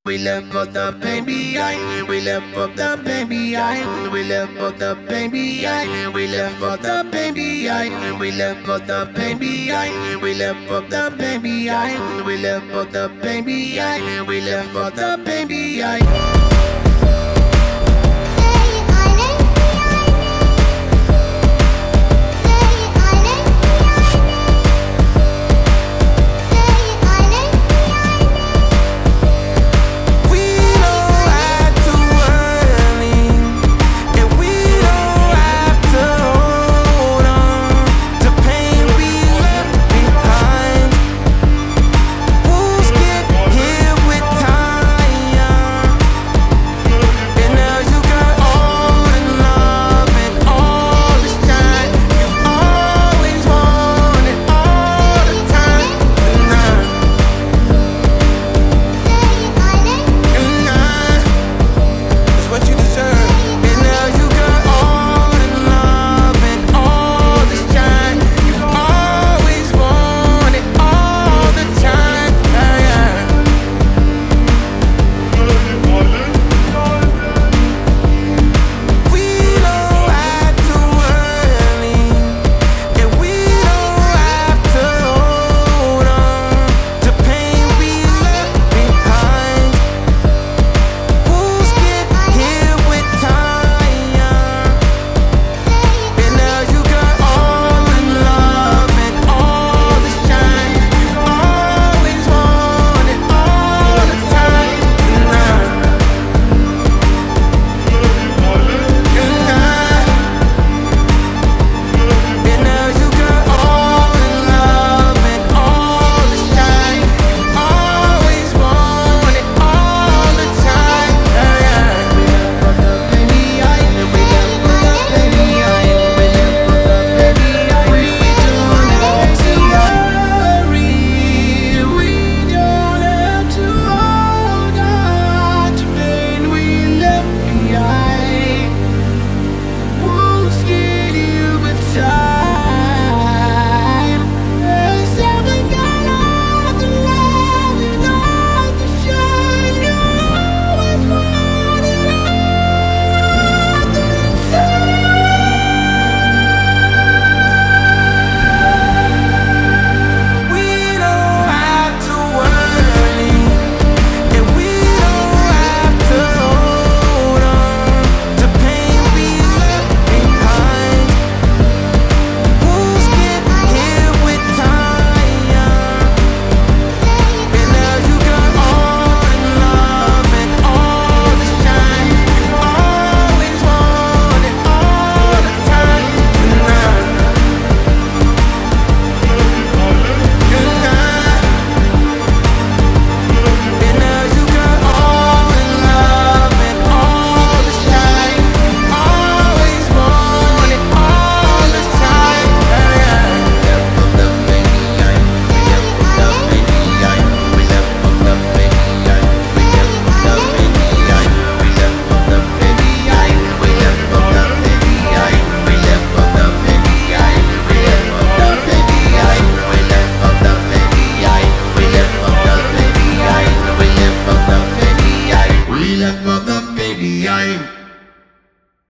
We left for the baby, we left for the baby, we left for the baby, we left for the baby, we left for the baby, we left for the baby, we left for the baby, we left for the baby.